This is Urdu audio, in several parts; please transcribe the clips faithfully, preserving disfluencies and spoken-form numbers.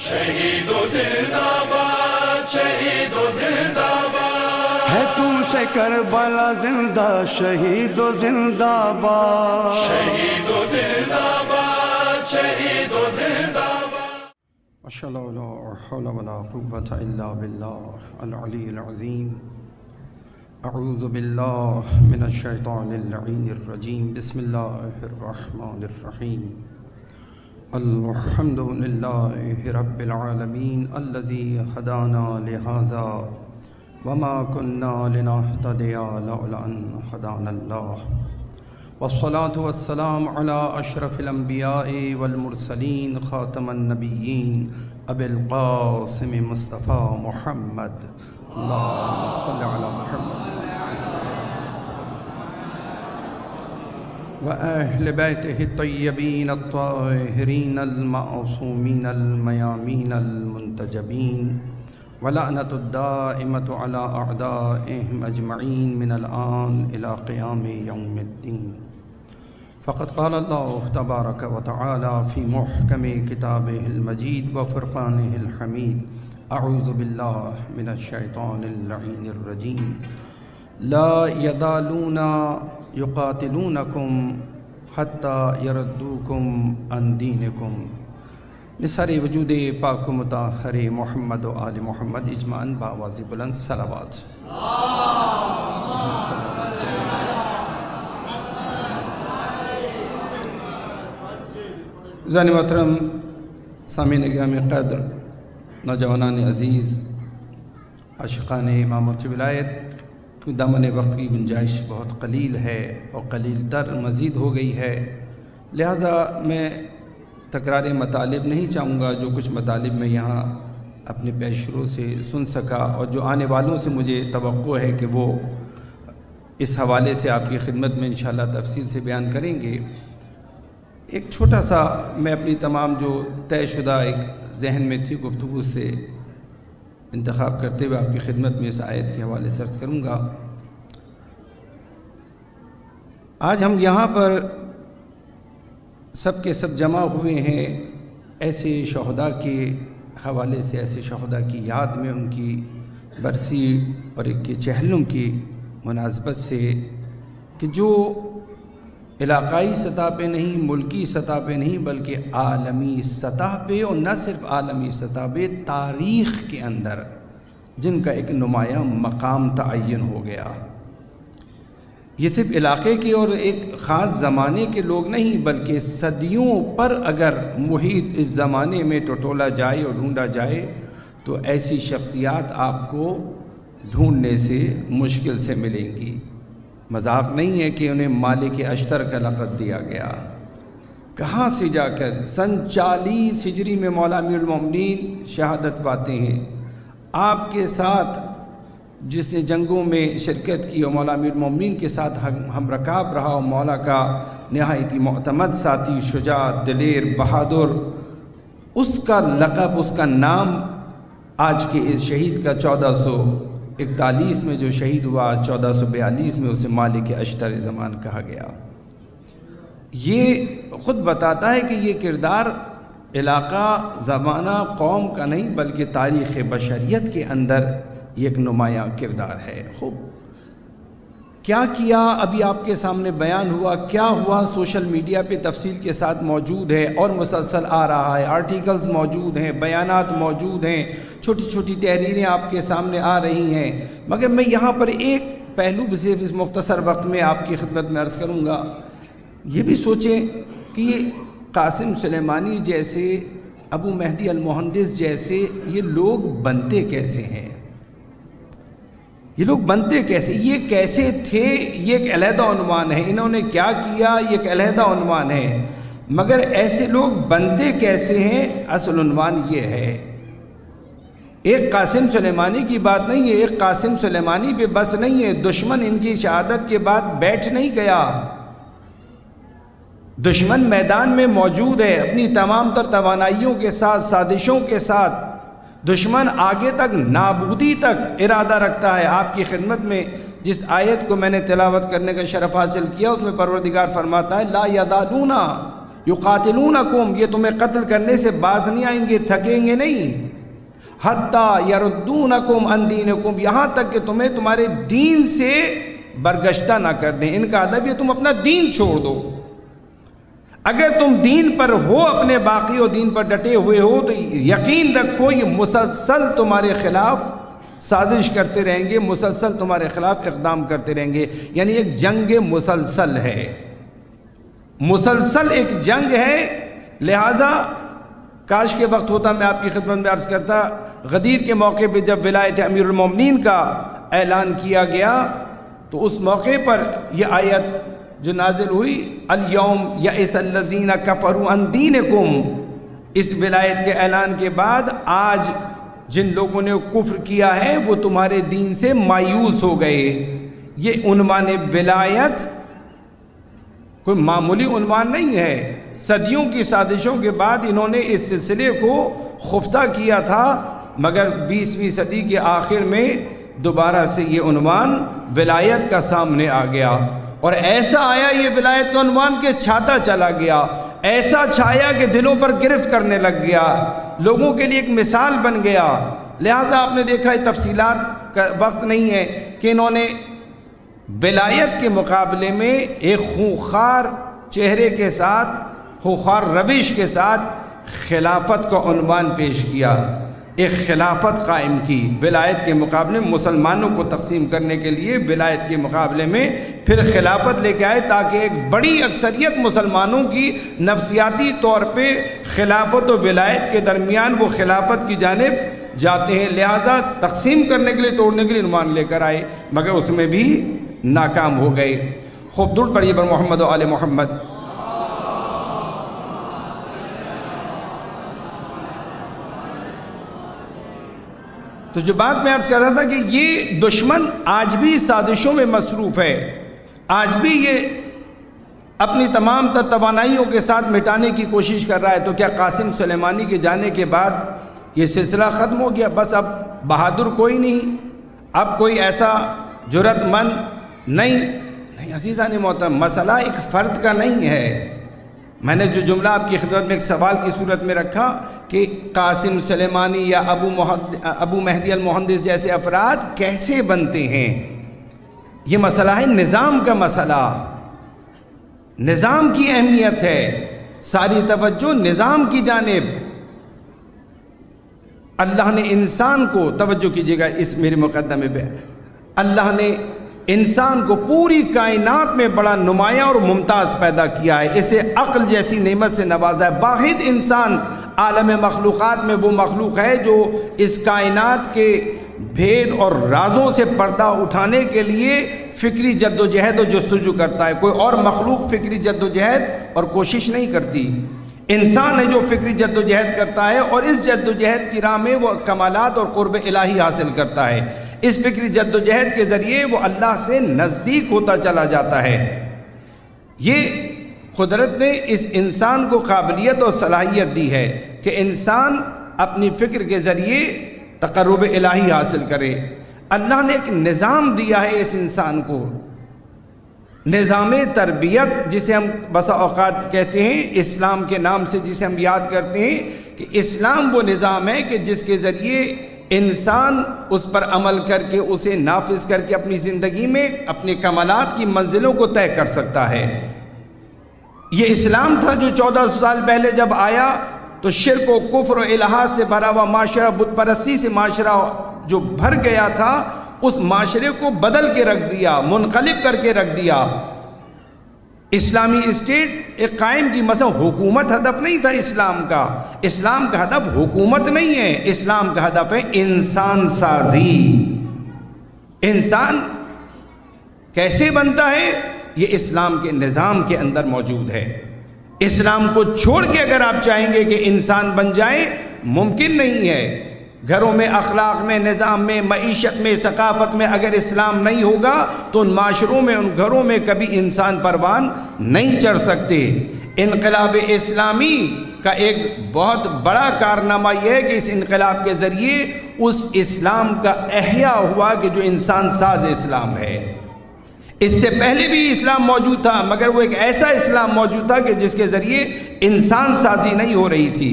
شہید و زندہ باد، شہید و زندہ باد، ہے تم سے کربلا زندہ، شہید و زندہ باد، شہید و زندہ باد، شہید و زندہ باد۔ اشہد ان لا حول ولا قوة الا باللہ العلی العظیم۔ اعوذ باللہ من الشیطان اللعین الرجیم۔ بسم اللہ الرحمن الرحیم۔ الحمد للہ رب العالمین الذی ہدانا لہذا وما كنا لنهتدي لولا ان هدانا الله، والصلاة والسلام على اشرف الانبیاء والمرسلین خاتم النبیین ابی القاسم مصطفیٰ محمد، اللہم صل علی محمد وأهل بيته الطيبين الطاهرين المعصومين الميامين المنتجبين، ولعنة الدائمة على أعدائهم أجمعين من الآن إلى قيام يوم الدين۔ فقد قال الله تبارك وتعالى في محكم كتابه المجيد وفرقانه الحميد، أعوذ بالله من الشيطان اللعين الرجيم، لا يزالون يقاتلونكم حتى يردوكم عن دينكم۔ نثار وجود پاک و مطہر محمد و آل محمد اجمعاً بآواز بلند صلوات۔ عزیزان محترم، سامعین گرامی قدر، نوجوانان عزیز، عاشقان امامت ولایت، دامن وقت کی گنجائش بہت قلیل ہے اور قلیل تر مزید ہو گئی ہے، لہٰذا میں تکرار مطالب نہیں چاہوں گا۔ جو کچھ مطالب میں یہاں اپنے پیش رو سے سن سکا اور جو آنے والوں سے مجھے توقع ہے کہ وہ اس حوالے سے آپ کی خدمت میں انشاءاللہ تفصیل سے بیان کریں گے، ایک چھوٹا سا میں اپنی تمام جو طے شدہ ایک ذہن میں تھی گفتگو سے انتخاب کرتے ہوئے آپ کی خدمت میں اس آیت کے حوالے سے عرض کروں گا۔ آج ہم یہاں پر سب کے سب جمع ہوئے ہیں ایسے شہداء کے حوالے سے، ایسے شہداء کی یاد میں، ان کی برسی اور ایک کے چہلم کی مناسبت سے کہ جو علاقائی سطح پہ نہیں، ملکی سطح پہ نہیں، بلکہ عالمی سطح پہ، اور نہ صرف عالمی سطح پہ، تاریخ کے اندر جن کا ایک نمایاں مقام تعین ہو گیا۔ یہ صرف علاقے کے اور ایک خاص زمانے کے لوگ نہیں، بلکہ صدیوں پر اگر محیط اس زمانے میں ٹٹولا جائے اور ڈھونڈا جائے تو ایسی شخصیات آپ کو ڈھونڈنے سے مشکل سے ملیں گی۔ مذاق نہیں ہے کہ انہیں مالک اشتر کا لقب دیا گیا۔ کہاں سے جا کر سن چالیس ہجری میں مولا امیر المومنین شہادت پاتے ہیں۔ آپ کے ساتھ جس نے جنگوں میں شرکت کی اور مولا امیر المومنین کے ساتھ ہم رکاب رہا، اور مولا کا نہایت معتمد ساتھی، شجاع، دلیر، بہادر، اس کا لقب، اس کا نام آج کے اس شہید کا چودہ سو اکتالیس میں جو شہید ہوا، چودہ سو بیالیس میں اسے مالک اشتر زمان کہا گیا۔ یہ خود بتاتا ہے کہ یہ کردار علاقہ، زمانہ، قوم کا نہیں، بلکہ تاریخ بشریت کے اندر ایک نمایاں کردار ہے۔ خوب کیا کیا ابھی آپ کے سامنے بیان ہوا، کیا ہوا سوشل میڈیا پہ تفصیل کے ساتھ موجود ہے اور مسلسل آ رہا ہے، آرٹیکلز موجود ہیں، بیانات موجود ہیں، چھوٹی چھوٹی تحریریں آپ کے سامنے آ رہی ہیں، مگر میں یہاں پر ایک پہلو بھی صرف اس مختصر وقت میں آپ کی خدمت میں عرض کروں گا۔ یہ بھی سوچیں کہ یہ قاسم سلیمانی جیسے، ابو مہدی المہندس جیسے یہ لوگ بنتے کیسے ہیں، یہ لوگ بنتے کیسے، یہ کیسے تھے، یہ ایک علیحدہ عنوان ہے، انہوں نے کیا کیا یہ ایک علیحدہ عنوان ہے، مگر ایسے لوگ بنتے کیسے ہیں اصل عنوان یہ ہے۔ ایک قاسم سلیمانی کی بات نہیں ہے، ایک قاسم سلیمانی پہ بس نہیں ہے، دشمن ان کی شہادت کے بعد بیٹھ نہیں گیا، دشمن میدان میں موجود ہے اپنی تمام تر توانائیوں کے ساتھ، سازشوں کے ساتھ، دشمن آگے تک نابودی تک ارادہ رکھتا ہے۔ آپ کی خدمت میں جس آیت کو میں نے تلاوت کرنے کا شرف حاصل کیا اس میں پروردگار فرماتا ہے لا یزالون یقاتلونکم، یہ تمہیں قتل کرنے سے باز نہیں آئیں گے، تھکیں گے نہیں، حتی یردونکم عن دینکم، یہاں تک کہ تمہیں تمہارے دین سے برگشتہ نہ کر دیں۔ ان کا ادب یہ تم اپنا دین چھوڑ دو، اگر تم دین پر ہو، اپنے باقی و دین پر ڈٹے ہوئے ہو، تو یقین رکھو یہ مسلسل تمہارے خلاف سازش کرتے رہیں گے، مسلسل تمہارے خلاف اقدام کرتے رہیں گے۔ یعنی ایک جنگ مسلسل ہے، مسلسل ایک جنگ ہے۔ لہٰذا کاش کے وقت ہوتا میں آپ کی خدمت میں عرض کرتا، غدیر کے موقع پہ جب ولایت امیر المومنین کا اعلان کیا گیا تو اس موقع پر یہ آیت جو نازل ہوئی، الیوم یئس الذین کفروا عن دینکم، اس ولایت کے اعلان کے بعد آج جن لوگوں نے کفر کیا ہے وہ تمہارے دین سے مایوس ہو گئے۔ یہ عنوان ولایت کوئی معمولی عنوان نہیں ہے، صدیوں کی سازشوں کے بعد انہوں نے اس سلسلے کو خفتہ کیا تھا، مگر بیسویں صدی کے آخر میں دوبارہ سے یہ عنوان ولایت کا سامنے آ گیا، اور ایسا آیا یہ ولایت کا عنوان کہ چھاتا چلا گیا، ایسا چھایا کہ دلوں پر گرفت کرنے لگ گیا، لوگوں کے لیے ایک مثال بن گیا۔ لہٰذا آپ نے دیکھا ہے، تفصیلات کا وقت نہیں ہے کہ انہوں نے ولایت کے مقابلے میں ایک خونخوار چہرے کے ساتھ، خونخوار روش کے ساتھ خلافت کا عنوان پیش کیا، ایک خلافت قائم کی ولایت کے مقابلے میں، مسلمانوں کو تقسیم کرنے کے لیے ولایت کے مقابلے میں پھر خلافت لے کے آئے، تاکہ ایک بڑی اکثریت مسلمانوں کی نفسیاتی طور پہ خلافت و ولایت کے درمیان وہ خلافت کی جانب جاتے ہیں، لہٰذا تقسیم کرنے کے لیے، توڑنے کے لیے عنوان لے کر آئے، مگر اس میں بھی ناکام ہو گئے۔ خوب درود پڑھیے بر محمد و آل محمد۔ تو جو بات میں عرض کر رہا تھا کہ یہ دشمن آج بھی سازشوں میں مصروف ہے، آج بھی یہ اپنی تمام تر توانائیوں کے ساتھ مٹانے کی کوشش کر رہا ہے۔ تو کیا قاسم سلیمانی کے جانے کے بعد یہ سلسلہ ختم ہو گیا؟ بس اب بہادر کوئی نہیں، اب کوئی ایسا جرأت مند نہیں نہیں عزیزان محترم، مسئلہ ایک فرد کا نہیں ہے۔ میں نے جو جملہ آپ کی خدمت میں ایک سوال کی صورت میں رکھا کہ قاسم سلیمانی یا ابو ابو مہدی المحدث جیسے افراد کیسے بنتے ہیں، یہ مسئلہ ہے نظام کا مسئلہ، نظام کی اہمیت ہے، ساری توجہ نظام کی جانب۔ اللہ نے انسان کو، توجہ کیجیے گا اس میرے مقدمے پہ، اللہ نے انسان کو پوری کائنات میں بڑا نمایاں اور ممتاز پیدا کیا ہے، اسے عقل جیسی نعمت سے نوازا ہے۔ واحد انسان عالم مخلوقات میں وہ مخلوق ہے جو اس کائنات کے بھید اور رازوں سے پردہ اٹھانے کے لیے فکری جد و جہد و جستجو کرتا ہے۔ کوئی اور مخلوق فکری جد و جہد اور کوشش نہیں کرتی، انسان ہے جو فکری جد و جہد کرتا ہے، اور اس جد و جہد کی راہ میں وہ کمالات اور قرب الہی حاصل کرتا ہے۔ اس فکری جد و جہد کے ذریعے وہ اللہ سے نزدیک ہوتا چلا جاتا ہے۔ یہ قدرت نے اس انسان کو قابلیت اور صلاحیت دی ہے کہ انسان اپنی فکر کے ذریعے تقرب الہی حاصل کرے۔ اللہ نے ایک نظام دیا ہے اس انسان کو، نظام تربیت، جسے ہم بسا اوقات کہتے ہیں اسلام کے نام سے، جسے ہم یاد کرتے ہیں کہ اسلام وہ نظام ہے کہ جس کے ذریعے انسان اس پر عمل کر کے، اسے نافذ کر کے اپنی زندگی میں اپنے کمالات کی منزلوں کو طے کر سکتا ہے۔ یہ اسلام تھا جو چودہ سو سال پہلے جب آیا تو شرک و کفر و الحاد سے بھرا ہوا معاشرہ، بت پرستی سے معاشرہ جو بھر گیا تھا، اس معاشرے کو بدل کے رکھ دیا، منقلب کر کے رکھ دیا۔ اسلامی اسٹیٹ ایک قائم کی، مثلا حکومت ہدف نہیں تھا اسلام کا، اسلام کا ہدف حکومت نہیں ہے، اسلام کا ہدف ہے انسان سازی۔ انسان کیسے بنتا ہے؟ یہ اسلام کے نظام کے اندر موجود ہے۔ اسلام کو چھوڑ کے اگر آپ چاہیں گے کہ انسان بن جائے، ممکن نہیں ہے۔ گھروں میں، اخلاق میں، نظام میں، معیشت میں، ثقافت میں اگر اسلام نہیں ہوگا تو ان معاشروں میں، ان گھروں میں کبھی انسان پروان نہیں چڑھ سکتے۔ انقلاب اسلامی کا ایک بہت بڑا کارنامہ یہ ہے کہ اس انقلاب کے ذریعے اس اسلام کا احیاء ہوا کہ جو انسان ساز اسلام ہے۔ اس سے پہلے بھی اسلام موجود تھا، مگر وہ ایک ایسا اسلام موجود تھا کہ جس کے ذریعے انسان سازی نہیں ہو رہی تھی،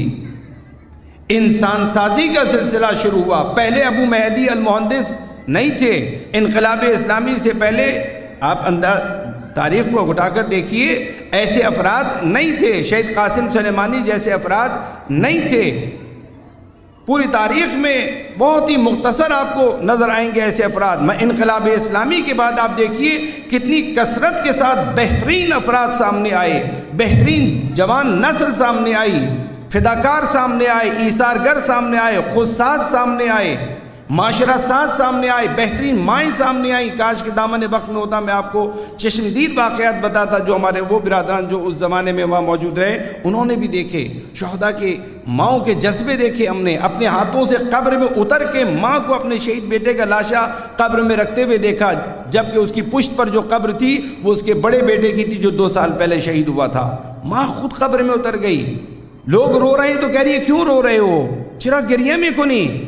انسان سازی کا سلسلہ شروع ہوا۔ پہلے ابو مہدی المہندس نہیں تھے، انقلاب اسلامی سے پہلے آپ انداز تاریخ کو گھٹا کر دیکھیے، ایسے افراد نہیں تھے، شہید قاسم سلیمانی جیسے افراد نہیں تھے۔ پوری تاریخ میں بہت ہی مختصر آپ کو نظر آئیں گے ایسے افراد۔ میں انقلاب اسلامی کے بعد آپ دیکھیے کتنی کثرت کے ساتھ بہترین افراد سامنے آئے، بہترین جوان نسل سامنے آئی، فداکار سامنے آئے، ایثارگر سامنے آئے، خودساز سامنے آئے، معاشرہ ساز سامنے آئے، بہترین مائیں سامنے آئیں۔ کاش کے دامن وقت میں ہوتا میں آپ کو چشمدید واقعات بتاتا جو ہمارے وہ برادران جو اس زمانے میں وہاں موجود رہے انہوں نے بھی دیکھے، شہداء کے ماؤں کے جذبے دیکھے ہم نے، اپنے ہاتھوں سے قبر میں اتر کے ماں کو اپنے شہید بیٹے کا لاشا قبر میں رکھتے ہوئے دیکھا، جبکہ اس کی پشت پر جو قبر تھی وہ اس کے بڑے بیٹے کی تھی جو دو سال پہلے شہید ہوا تھا۔ ماں خود قبر میں اتر گئی، لوگ رو رہے ہیں تو کہہ رہی ہے کیوں رو رہے ہو، چرا گریہ میں کو نہیں،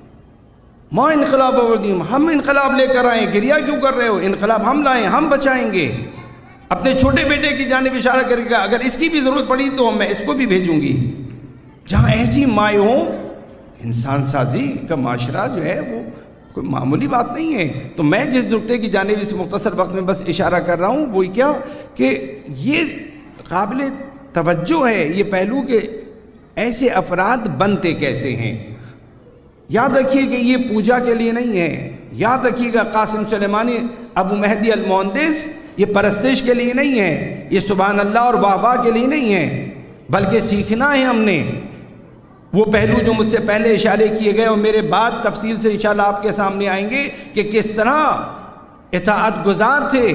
ماں انقلاب آوردیم، ہم انقلاب لے کر آئیں، گریہ کیوں کر رہے ہو، انقلاب ہم لائیں، ہم بچائیں گے۔ اپنے چھوٹے بیٹے کی جانب اشارہ کرے گا، اگر اس کی بھی ضرورت پڑی تو میں اس کو بھی بھیجوں گی۔ جہاں ایسی مائیں ہوں، انسان سازی کا معاشرہ جو ہے وہ کوئی معمولی بات نہیں ہے۔ تو میں جس نقطے کی جانب اس مختصر وقت میں بس اشارہ کر رہا ہوں وہ کیا کہ یہ قابل توجہ ہے یہ پہلو کہ ایسے افراد بنتے کیسے ہیں۔ یاد رکھیے کہ یہ پوجا کے لیے نہیں ہے، یاد رکھیے گا قاسم سلیمانی ابو مہدی المہندس یہ پرستش کے لیے نہیں ہے، یہ سبحان اللہ اور واہ واہ کے لیے نہیں ہے، بلکہ سیکھنا ہے ہم نے۔ وہ پہلو جو مجھ سے پہلے اشارے کیے گئے اور میرے بعد تفصیل سے انشاءاللہ آپ کے سامنے آئیں گے کہ کس طرح اطاعت گزار تھے۔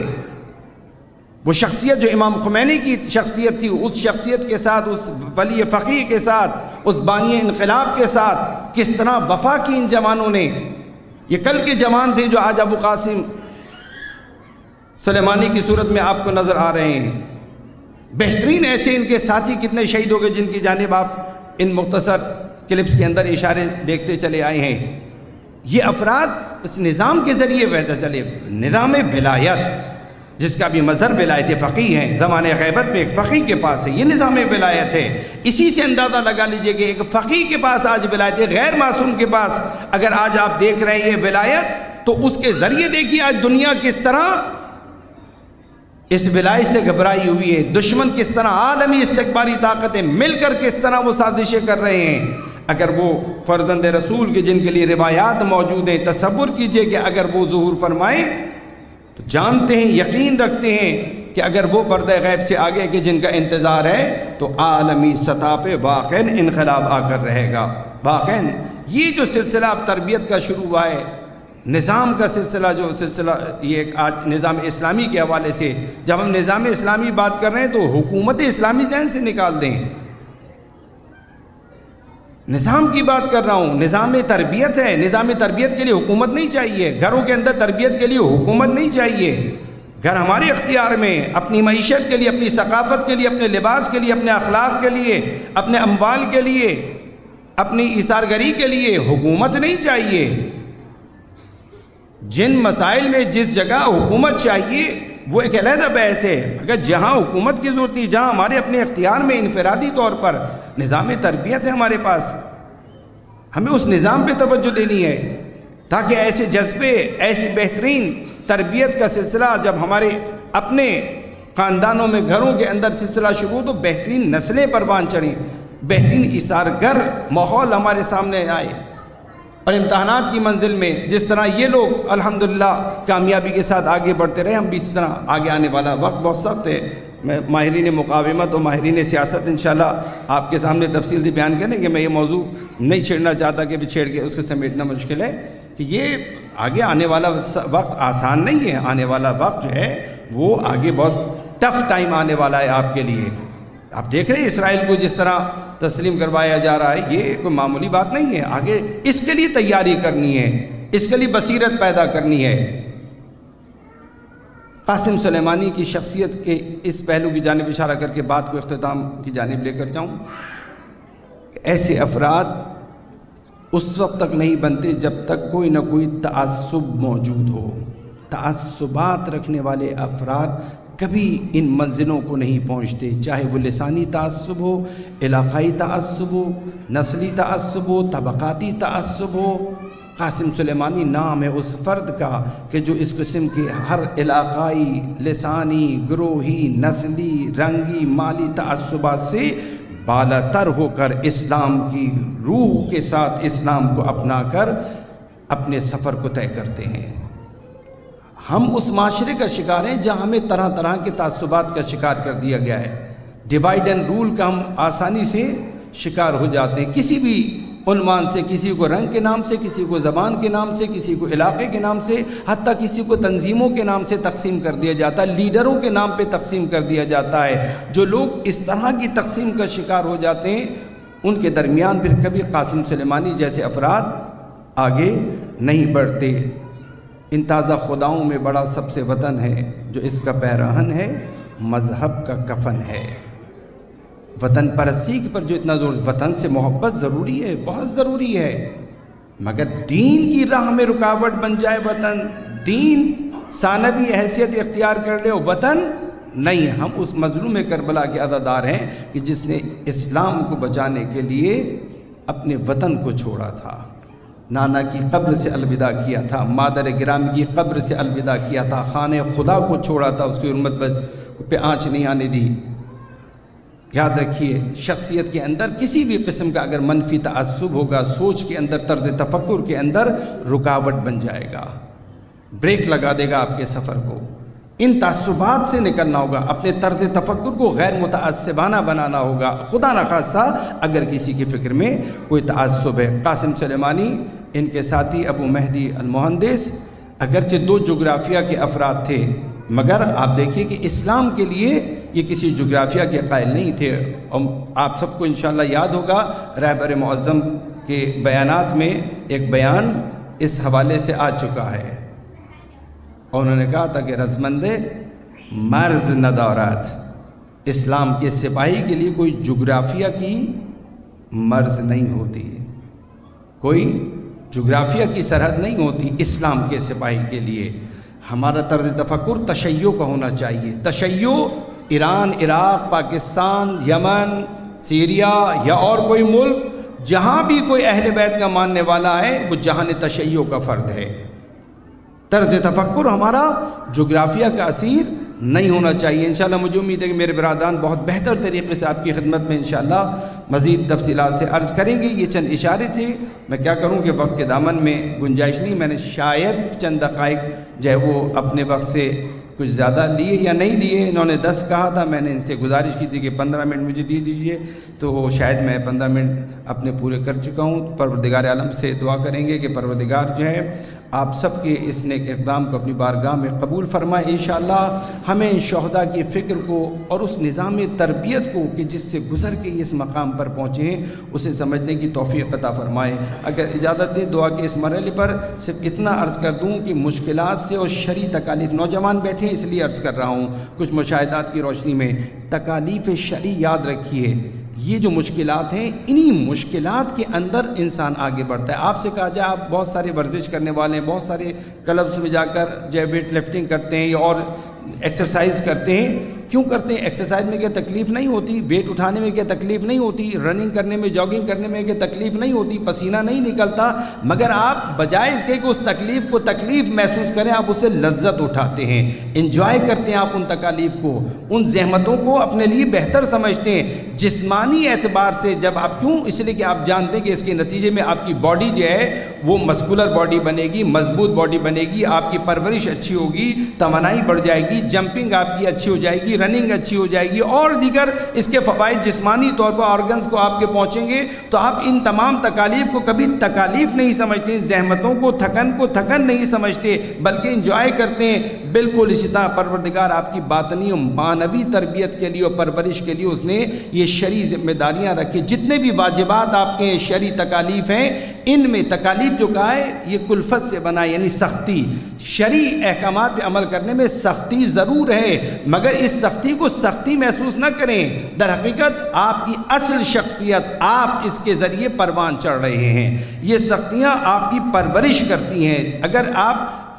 وہ شخصیت جو امام خمینی کی شخصیت تھی، اس شخصیت کے ساتھ، اس ولی فقیہ کے ساتھ، اس بانی انقلاب کے ساتھ کس طرح وفا کی ان جوانوں نے۔ یہ کل کے جوان تھے جو آج ابو قاسم سلیمانی کی صورت میں آپ کو نظر آ رہے ہیں۔ بہترین ایسے ان کے ساتھی کتنے شہید ہو گئے جن کی جانب آپ ان مختصر کلپس کے اندر اشارے دیکھتے چلے آئے ہیں۔ یہ افراد اس نظام کے ذریعے بہتر چلے، نظام ولایت جس کا بھی مظہر ولایت فقیہ ہے، زمانے غیبت میں ایک فقیہ کے پاس ہے، یہ نظام ولایت ہے۔ اسی سے اندازہ لگا لیجئے کہ ایک فقیہ کے پاس آج ولایت ہے، غیر معصوم کے پاس اگر آج آپ دیکھ رہے ہیں یہ ولایت، تو اس کے ذریعے دیکھیے آج دنیا کس طرح اس ولایت سے گھبرائی ہوئی ہے، دشمن کس طرح عالمی استکباری طاقتیں مل کر کس طرح وہ سازشیں کر رہے ہیں۔ اگر وہ فرزند رسول کے جن کے لیے روایات موجود ہیں، تصور کیجئے کہ اگر وہ ظہور فرمائیں تو جانتے ہیں، یقین رکھتے ہیں کہ اگر وہ پردہ غیب سے آگے کے جن کا انتظار ہے تو عالمی سطح پہ واقعاً انقلاب آ کر رہے گا۔ واقعاً یہ جو سلسلہ اب تربیت کا شروع ہوا ہے، نظام کا سلسلہ جو سلسلہ یہ آج نظام اسلامی کے حوالے سے جب ہم نظام اسلامی بات کر رہے ہیں تو حکومت اسلامی ذہن سے نکال دیں، نظام کی بات کر رہا ہوں، نظام تربیت ہے۔ نظام تربیت کے لیے حکومت نہیں چاہیے، گھروں کے اندر تربیت کے لیے حکومت نہیں چاہیے، گھر ہمارے اختیار میں، اپنی معیشت کے لیے، اپنی ثقافت کے لیے، اپنے لباس کے لیے، اپنے اخلاق کے لیے، اپنے اموال کے لیے، اپنی ایثارگری کے لیے حکومت نہیں چاہیے۔ جن مسائل میں جس جگہ حکومت چاہیے وہ ایک علیحدہ بحث ہے، اگر جہاں حکومت کی ضرورت نہیں، جہاں ہمارے اپنے اختیار میں انفرادی طور پر نظام تربیت ہے ہمارے پاس، ہمیں اس نظام پہ توجہ دینی ہے تاکہ ایسے جذبے، ایسی بہترین تربیت کا سلسلہ جب ہمارے اپنے خاندانوں میں، گھروں کے اندر سلسلہ شروع ہو تو بہترین نسلیں پروان چڑھیں، بہترین اثارگر ماحول ہمارے سامنے آئے۔ اور امتحانات کی منزل میں جس طرح یہ لوگ الحمدللہ کامیابی کے ساتھ آگے بڑھتے رہے، ہم بھی اس طرح آگے آنے والا وقت بہت سخت ہے۔ میں ماہرین مقاومت اور ماہرین سیاست انشاءاللہ آپ کے سامنے تفصیل سے بیان کریں کہ میں یہ موضوع نہیں چھیڑنا چاہتا کہ بھی چھیڑ کے اس کو سمیٹنا مشکل ہے کہ یہ آگے آنے والا وقت آسان نہیں ہے، آنے والا وقت جو ہے وہ آگے بہت ٹف ٹائم آنے والا ہے آپ کے لیے۔ آپ دیکھ رہے ہیں اسرائیل کو جس طرح تسلیم کروایا جا رہا ہے، یہ کوئی معمولی بات نہیں ہے، آگے اس کے لیے تیاری کرنی ہے، اس کے لیے بصیرت پیدا کرنی ہے۔ قاسم سلیمانی کی شخصیت کے اس پہلو کی جانب اشارہ کر کے بات کو اختتام کی جانب لے کر جاؤں، ایسے افراد اس وقت تک نہیں بنتے جب تک کوئی نہ کوئی تعصب موجود ہو۔ تعصبات رکھنے والے افراد کبھی ان منزلوں کو نہیں پہنچتے، چاہے وہ لسانی تعصب ہو، علاقائی تعصب ہو، نسلی تعصب ہو، طبقاتی تعصب ہو۔ قاسم سلیمانی نام ہے اس فرد کا کہ جو اس قسم کے ہر علاقائی، لسانی، گروہی، نسلی، رنگی، مالی تعصبات سے بالا تر ہو کر اسلام کی روح کے ساتھ اسلام کو اپنا کر اپنے سفر کو طے کرتے ہیں۔ ہم اس معاشرے کا شکار ہیں جہاں ہمیں طرح طرح کے تعصبات کا شکار کر دیا گیا ہے۔ ڈیوائیڈ اینڈ رول کا ہم آسانی سے شکار ہو جاتے ہیں، کسی بھی عنوان سے، کسی کو رنگ کے نام سے، کسی کو زبان کے نام سے، کسی کو علاقے کے نام سے، حتیٰ کسی کو تنظیموں کے نام سے تقسیم کر دیا جاتا ہے، لیڈروں کے نام پہ تقسیم کر دیا جاتا ہے۔ جو لوگ اس طرح کی تقسیم کا شکار ہو جاتے ہیں ان کے درمیان پھر کبھی قاسم سلیمانی جیسے افراد آگے نہیں بڑھتے۔ ان تازہ خداؤں میں بڑا سب سے وطن ہے، جو اس کا پیراہن ہے مذہب کا کفن ہے۔ وطن پرستی پر جو اتنا زور، وطن سے محبت ضروری ہے، بہت ضروری ہے، مگر دین کی راہ میں رکاوٹ بن جائے وطن، دین ثانوی حیثیت اختیار کر لے وطن نہیں۔ ہم اس مظلوم کربلا کے عزادار ہیں کہ جس نے اسلام کو بچانے کے لیے اپنے وطن کو چھوڑا تھا، نانا کی قبر سے الوداع کیا تھا، مادر گرامی کی قبر سے الوداع کیا تھا، خانہ خدا کو چھوڑا تھا، اس کی حرمت پہ آنچ نہیں آنے دی۔ یاد رکھیے، شخصیت کے اندر کسی بھی قسم کا اگر منفی تعصب ہوگا، سوچ کے اندر، طرز تفکر کے اندر رکاوٹ بن جائے گا، بریک لگا دے گا آپ کے سفر کو۔ ان تعصبات سے نکلنا ہوگا، اپنے طرز تفکر کو غیر متعصبانہ بنانا ہوگا، خدا نخواستہ اگر کسی کی فکر میں کوئی تعصب ہے۔ قاسم سلیمانی، ان کے ساتھی ابو مہدی المہندس اگرچہ دو جغرافیہ کے افراد تھے، مگر آپ دیکھیے کہ اسلام کے لیے یہ کسی جغرافیہ کے قائل نہیں تھے۔ اور آپ سب کو انشاءاللہ یاد ہوگا رہبر معظم کے بیانات میں ایک بیان اس حوالے سے آ چکا ہے، اور انہوں نے کہا تھا کہ رضمند مرز ندارت، اسلام کے سپاہی کے لیے کوئی جغرافیہ کی مرز نہیں ہوتی، کوئی جغرافیہ کی سرحد نہیں ہوتی اسلام کے سپاہی کے لیے۔ ہمارا طرز تفکر تشیع کا ہونا چاہیے، تشیع Iran, Iraq, Pakistan, Yemen, Syria یا اور کوئی ملک، جہاں بھی کوئی اہل بیت کا ماننے والا ہے وہ جہان تشیع کا فرد ہے۔ طرز تفکر ہمارا جغرافیہ کا اسیر نہیں ہونا چاہیے۔ انشاءاللہ مجھے امید ہے کہ میرے برادران بہت بہتر طریقے سے آپ کی خدمت میں انشاءاللہ مزید تفصیلات سے عرض کریں گے۔ یہ چند اشارے تھے، میں کیا کروں کہ وقت کے دامن میں گنجائش نہیں، میں نے شاید چند دقائق جو ہے وہ اپنے وقت سے کچھ زیادہ لیے یا نہیں لیے۔ انہوں نے دس کہا تھا، میں نے ان سے گزارش کی تھی کہ پندرہ منٹ مجھے دے دیجئے، تو شاید میں پندرہ منٹ اپنے پورے کر چکا ہوں۔ پروردگار عالم سے دعا کریں گے کہ پروردگار جو ہے آپ سب کے اس نیک اقدام کو اپنی بارگاہ میں قبول فرمائے۔ انشاءاللہ ہمیں شہداء کی فکر کو اور اس نظام تربیت کو کہ جس سے گزر کے اس مقام پر پہنچے ہیں اسے سمجھنے کی توفیق عطا فرمائے۔ اگر اجازت دے دعا کے اس مرحلے پر صرف اتنا عرض کر دوں کہ مشکلات سے اور شرعی تکالیف، نوجوان بیٹھے ہیں اس لیے عرض کر رہا ہوں کچھ مشاہدات کی روشنی میں، تکالیف شرعی یاد رکھیے، یہ جو مشکلات ہیں انہی مشکلات کے اندر انسان آگے بڑھتا ہے۔ آپ سے کہا جائے آپ بہت سارے ورزش کرنے والے ہیں، بہت سارے کلبس میں جا کر جو ہے ویٹ لفٹنگ کرتے ہیں اور ایکسرسائز کرتے ہیں، کیوں کرتے ہیں؟ ایکسرسائز میں کیا تکلیف نہیں ہوتی؟ ویٹ اٹھانے میں کیا تکلیف نہیں ہوتی؟ رننگ کرنے میں، جاگنگ کرنے میں کیا تکلیف نہیں ہوتی؟ پسینہ نہیں نکلتا؟ مگر آپ بجائے اس کے کہ اس تکلیف کو تکلیف محسوس کریں، آپ اسے لذت اٹھاتے ہیں، انجوائے کرتے ہیں آپ ان تکالیف کو، ان زحمتوں کو اپنے لیے بہتر سمجھتے ہیں جسمانی اعتبار سے۔ جب آپ کیوں؟ اس لیے کہ آپ جانتے ہیں کہ اس کے نتیجے میں آپ کی باڈی جو ہے وہ مسکولر باڈی بنے گی، مضبوط باڈی بنے گی، آپ کی پرورش اچھی ہوگی، توانائی بڑھ جائے گی، جمپنگ آپ کی اچھی ہو جائے گی، رننگ اچھی ہو جائے گی، اور دیگر اس کے فوائد جسمانی طور پر آرگنز کو آپ کے پہنچیں گے۔ تو آپ ان تمام تکالیف کو کبھی تکالیف نہیں سمجھتے، زحمتوں کو، تھکن کو تھکن نہیں سمجھتے، بلکہ انجوائے کرتے ہیں۔ بالکل اسی طرح پروردگار آپ کی باطنی و معنوی تربیت کے لیے اور پرورش کے لیے اس نے یہ شرعی ذمہ داریاں رکھی۔ جتنے بھی واجبات آپ کے شرعی تکالیف ہیں، ان میں تکالیف جو کہا ہے یہ کلفت سے بنا، یعنی سختی۔ شرعی احکامات پہ عمل کرنے میں سختی ضرور ہے، مگر اس سختی کو سختی محسوس نہ کریں، در حقیقت آپ کی اصل شخصیت آپ اس کے ذریعے پروان چڑھ رہے ہیں۔ یہ سختیاں آپ کی پرورش کرتی ہیں۔ اگر آپ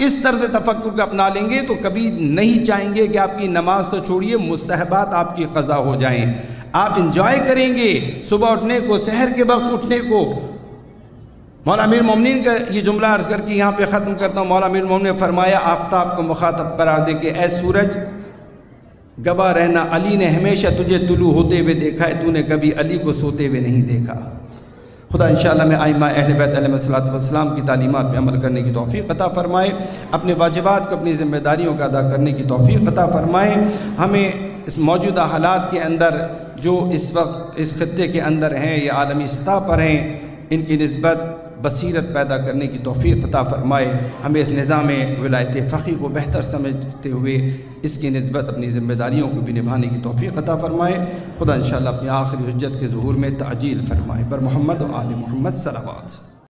اس طرز تفکر کو اپنا لیں گے تو کبھی نہیں چاہیں گے کہ آپ کی نماز تو چھوڑیے مستحبات آپ کی قضا ہو جائیں. آپ انجوائے کریں گے صبح اٹھنے کو, سحر کے وقت اٹھنے کو. مولا امیر المومنین کا یہ جملہ عرض کر کے یہاں پہ ختم کرتا ہوں. مولا امیر المومنین نے فرمایا آفتاب کو مخاطب قرار دے کہ اے سورج گواہ رہنا, علی نے ہمیشہ تجھے طلوع ہوتے ہوئے دیکھا ہے, تو نے کبھی علی کو سوتے ہوئے نہیں دیکھا. خدا انشاءاللہ میں ائمہ اہل بیت علیہ الصلوۃ والسلام کی تعلیمات پہ عمل کرنے کی توفیق عطا فرمائے, اپنے واجبات کو, اپنی ذمہ داریوں کا ادا کرنے کی توفیق عطا فرمائے. ہمیں اس موجودہ حالات کے اندر جو اس وقت اس خطے کے اندر ہیں یا عالمی سطح پر ہیں, ان کی نسبت بصیرت پیدا کرنے کی توفیق عطا فرمائے. ہمیں اس نظام ولایت فقیہ کو بہتر سمجھتے ہوئے اس کی نسبت اپنی ذمہ داریوں کو بھی نبھانے کی توفیق عطا فرمائے. خدا انشاءاللہ اپنی آخری حجت کے ظہور میں تعجیل فرمائے. بر محمد و آل محمد صلوات.